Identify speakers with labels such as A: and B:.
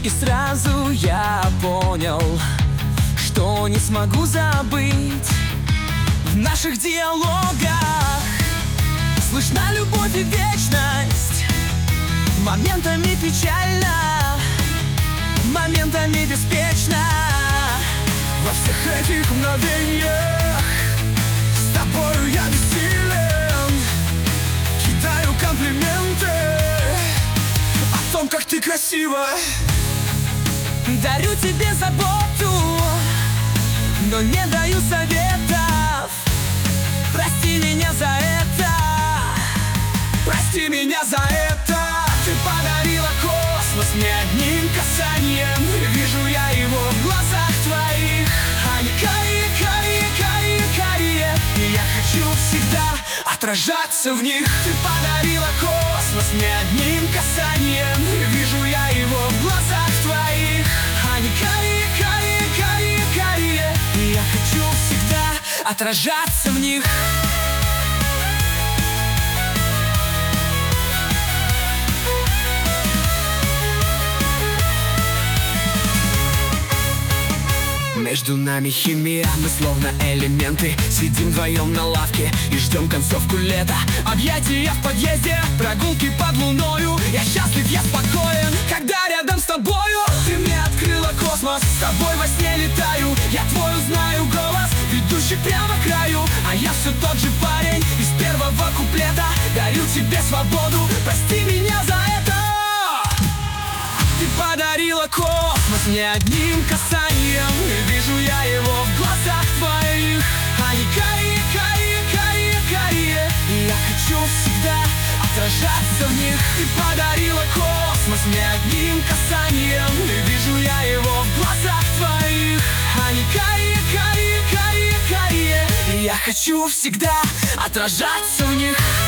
A: И сразу я понял, что не смогу забыть. В наших диалогах слышна любовь и вечность. Моментами печально, моментами беспечно. Во всех этих мгновениях с тобою я бессилен. Кидаю комплименты о том, как ты красива. Дарю тебе заботу, но не даю советов. Прости меня за это, прости меня за это. Ты подарила космос мне одним касанием. Вижу я его в глазах твоих. Они карие, карие, карие, карие. И я хочу всегда отражаться в них. Ты подарила космос мне одним касанием. Вижу я его в глазах твоих. Они карие, карие, карие, карие. И я хочу всегда отражаться в них. Между нами химия, мы словно элементы. Сидим вдвоем на лавке и ждем концовку лета. Объятия в подъезде, прогулки под луною. Я счастлив, я спокоен, когда рядом с тобою. Ты мне открыла космос, с тобой во сне летаю. Я твой узнаю голос, ведущий прямо к краю. А я все тот же парень из первого куплета. Дарю тебе свободу, прости меня за это. Ты подарила космос мне одним касанием. И вижу я его в глазах твоих. Они карие, карие, карие, карие. И я хочу всегда отражаться в них. Ты подарила космос мне одним касанием. И вижу я его в глазах твоих. Они карие, карие, карие, карие. И я хочу всегда отражаться в них.